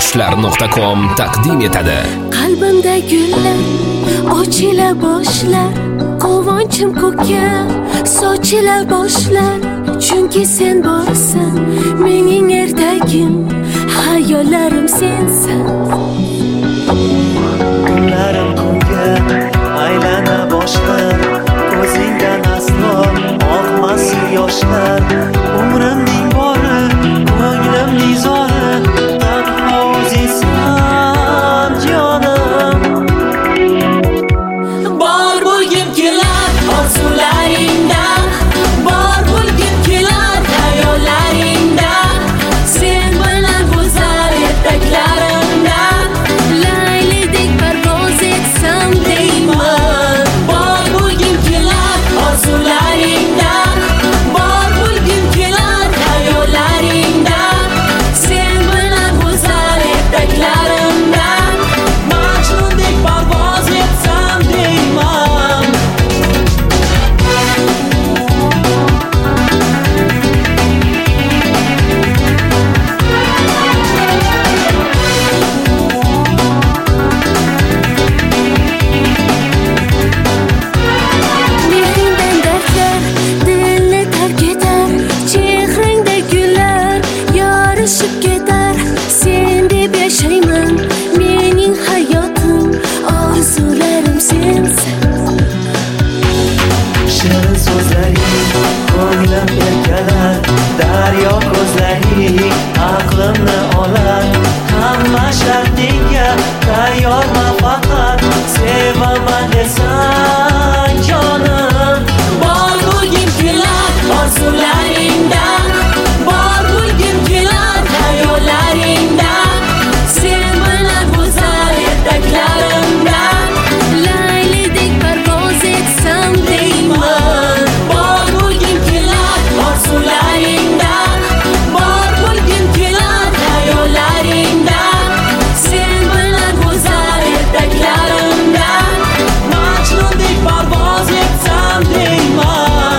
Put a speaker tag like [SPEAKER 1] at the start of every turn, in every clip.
[SPEAKER 1] yoshlar.com taqdim etadi.
[SPEAKER 2] Qalbimda gullar ochila boshlar, quvonchim ko'kka sochila boshlar. Chunki sen borsan, mening ertagim, hayollarim sensan.
[SPEAKER 3] Kunlarim kunga aylana boshlar, ko'zingdan aslo oqmasin yoshlar. Umrimning bori, ko'nglimning zori, tanho o'zingsan jonim.
[SPEAKER 2] Bor bo'lgim kelar orzularingda, bor bo'lgim kelar hayollaringda. Sen bilan go'zal ertaklarimda, laylidek parvoz etsam deyman. Bor bo'lgim kelar orzularingda, bor bo'lgim kelar hayollaringda. Sen bilan go'zal ertaklarimda, Majnundek parvoz etsam deyman. Mehringdan dardlar dilni tark etar, chehrangda gullar yorishib ketar. Sen deb yashayman, mening hayotim, orzularim sensan.
[SPEAKER 3] Shirin so'zlaring ko'nglim erkalar, daryo ko'zlaring aqlimni olar. Hamma shartingga tayyorman, faqat sevaman desan jonim.
[SPEAKER 2] Bor bo'lgim kelar orzularingda, bor bo'lgim kelar hayollaringda. Sen bilan go'zal ertaklarimda, laylidek parvoz etsam deyman. Bor bo'lgim kelar orzularingda, bor bo'lgim kelar hayollaringda. Sen bilan go'zal ertaklarimda, Majnundek parvoz etsam deyman.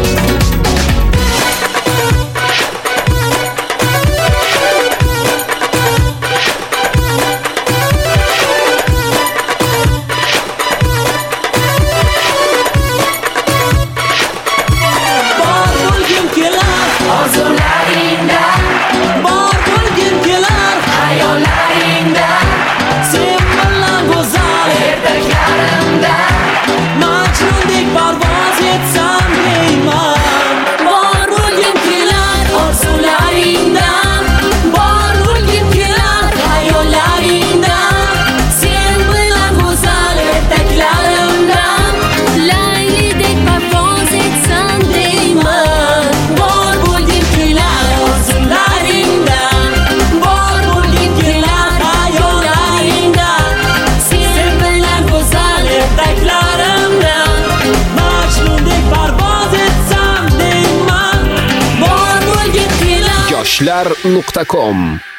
[SPEAKER 2] Bor bo'lgim kelar orzularingda, bor bo'lgim kelar hayollaringda. Sen bilan go'zal ertaklarimda, Majnundek parvoz etsam deyman. Bor bo'lgim kelar orzularingda, bor bo'lgim kelar hayollaringda. Sen bilan go'zal ertaklarimda, laylidek parvoz etsam deyman. Bor bo'lgim kelar orzularingda, bor bo'lgim kelar hayollaringda. Sen bilan go'zal ertaklarimda, Majnundek parvoz etsam deyman. Bor bo'lgim kelar
[SPEAKER 1] yoshlar.com